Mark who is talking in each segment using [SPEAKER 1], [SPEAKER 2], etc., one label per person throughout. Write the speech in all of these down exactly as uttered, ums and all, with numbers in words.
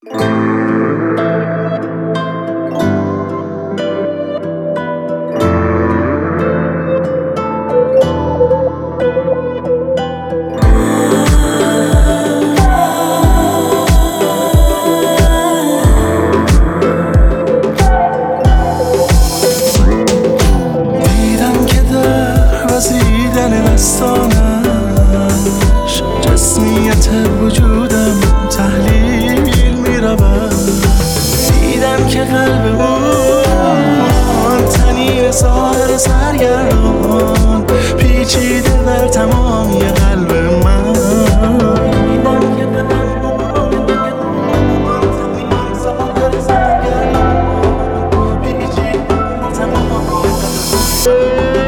[SPEAKER 1] دستانش جسمیت وجودم تحلیل می رود. دیدم که قلب اون تنین ساحر سرگردان پیچیده در تمامی قلب من. دیدم که قلب اون تنین ساحر سرگردان پیچیده در تمامی قلب من.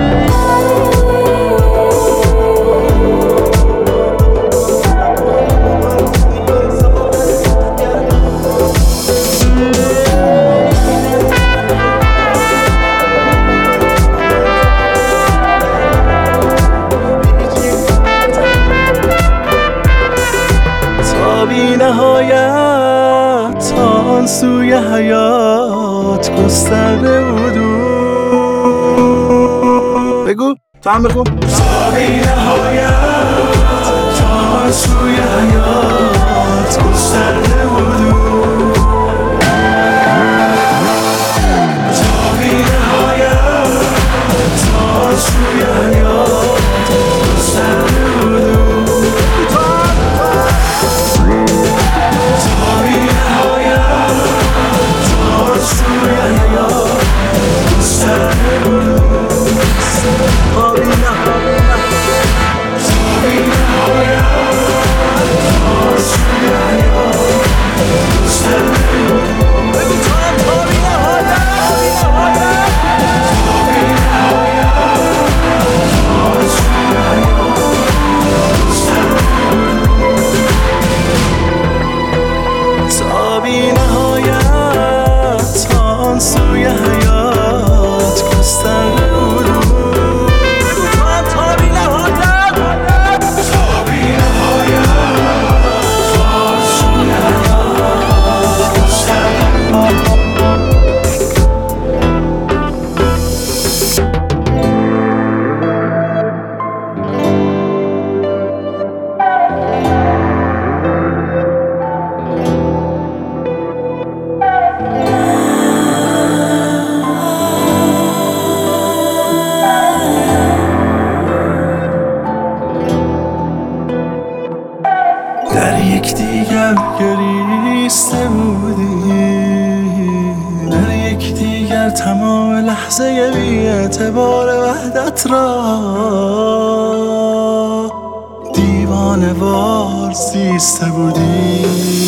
[SPEAKER 1] بی نهایت تا آن سوی حیات گسترده بودو. بگو تو هم بگو. تا بی نهایت تا آن سوی حیات گسترده بودو. تا بی نهایت تا آن سوی حیات گسترده بودو. در یکدیگر گریسته بودیم، در یکدیگر تمام لحظه بی اعتبار وحدت را دیوانه وار زیسته بودیم.